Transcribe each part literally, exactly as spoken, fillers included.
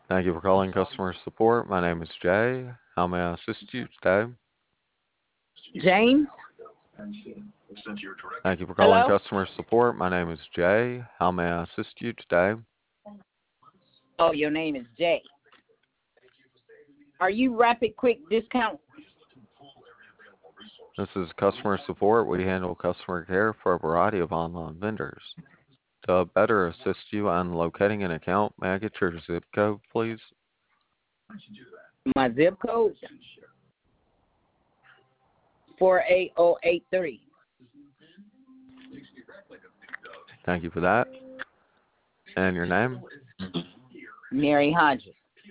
Thank you for calling customer support. My name is Jay. How may I assist you today? James? Thank you for calling Hello? customer support. My name is Jay. How may I assist you today? Oh, your name is Jay. Are you Rapid Quick Discount? This is customer support. We handle customer care for a variety of online vendors. To better assist you on locating an account, may I get your zip code, please? My zip code? four eight zero eight three. Thank you for that. And your name? Mary Hodges.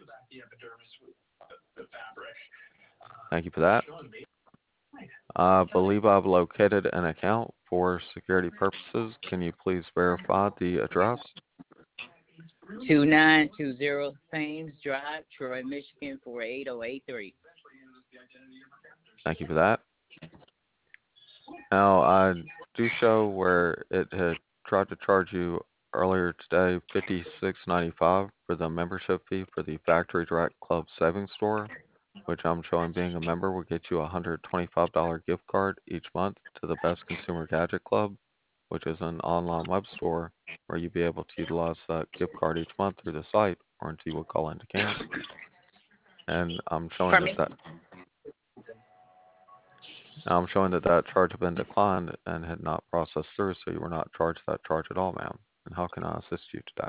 Thank you for that. I believe I've located an account for security purposes. Can you please verify the address? two nine two zero Thames Drive, Troy, Michigan, four eight zero eight three. Thank you for that. Now, I do show where it had tried to charge you earlier today fifty-six ninety-five for the membership fee for the Factory Direct Club Savings Store, which I'm showing being a member will get you a one hundred twenty-five dollars gift card each month to the Best Consumer Gadget Club, which is an online web store where you'll be able to utilize that gift card each month through the site or until you will call in to cancel. And I'm showing Pardon that me? that now I'm showing that that charge had been declined and had not processed through, so you were not charged that charge at all, ma'am. And how can I assist you today?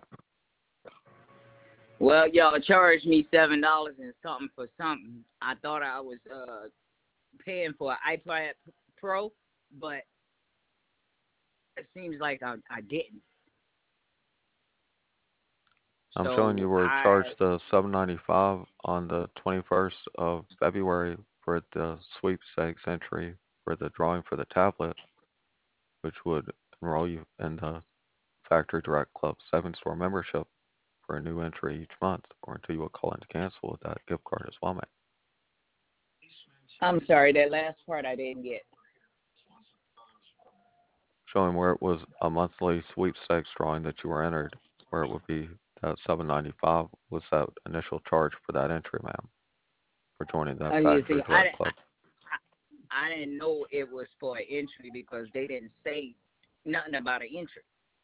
Well, y'all charged me seven dollars and something for something. I thought I was uh paying for an iPad Pro, but it seems like I, I didn't. I'm showing you So were I charged the seven ninety-five on the twenty-first of February for the sweepstakes entry for the drawing for the tablet, which would enroll you in the Factory Direct Club seven store membership for a new entry each month or until you will call in to cancel with that gift card as well, ma'am. I'm sorry, that last part I didn't get. Showing where it was a monthly sweepstakes drawing that you were entered, where it would be that seven ninety-five was that initial charge for that entry, ma'am, for joining that Uh, you see, Factory I Direct didn't, Club. I, I didn't know it was for an entry because they didn't say nothing about an entry.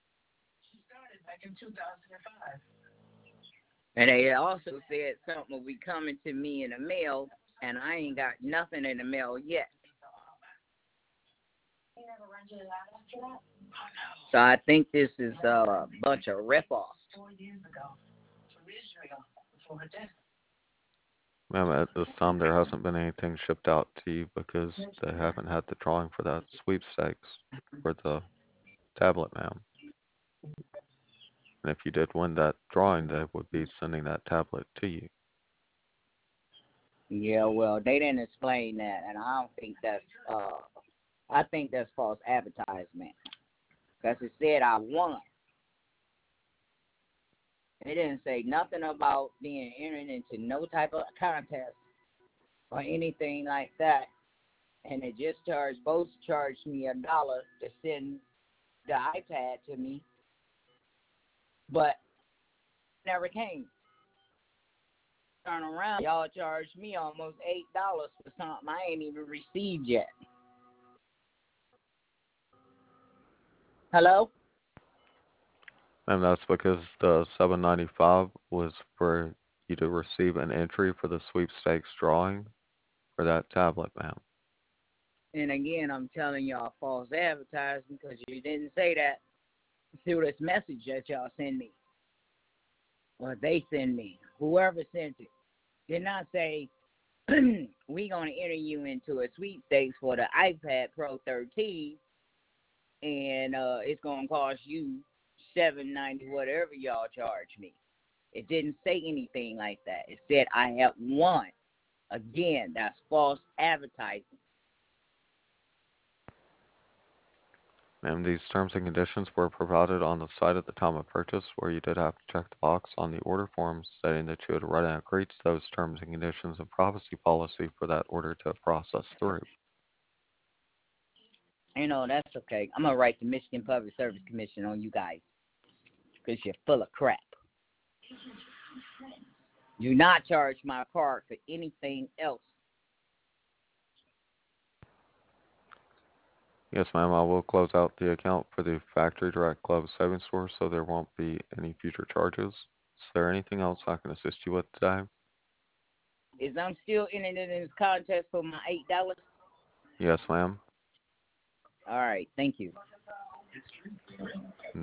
And they also said something will be coming to me in the mail, and I ain't got nothing in the mail yet. So I think this is a bunch of rip-offs. Ma'am, at this time there hasn't been anything shipped out to you because they haven't had the drawing for that sweepstakes for the tablet, ma'am. And if you did win that drawing, they would be sending that tablet to you. Yeah, well, they didn't explain that, and I don't think that's, uh, I think that's false advertisement. Because it said I won. It didn't say nothing about being entered into no type of contest or anything like that. And it just charged, both charged me a dollar to send the iPad to me, but never came. Turn around, y'all charged me almost eight dollars for something I ain't even received yet. Hello? And that's because the seven ninety-five was for you to receive an entry for the sweepstakes drawing for that tablet, ma'am. And again, I'm telling y'all false advertising because you didn't say that through this message that y'all send me. Or they send me. Whoever sent it. Did not say, we going to enter you into a sweepstakes for the iPad Pro thirteen, and uh, it's going to cost you seven ninety whatever y'all charge me. It didn't say anything like that. It said I have won. Again, that's false advertising. Ma'am, these terms and conditions were provided on the site at the time of purchase, where you did have to check the box on the order form stating that you had read and agreed to those terms and conditions and privacy policy for that order to process through. You know, that's okay. I'm going to write the Michigan Public Service Commission on you guys because you're full of crap. Do not charge my card for anything else. Yes, ma'am. I will close out the account for the Factory Direct Club Savings Store, so there won't be any future charges. Is there anything else I can assist you with today? Is I'm still in it in this contest for my eight dollars? Yes, ma'am. All right, thank you.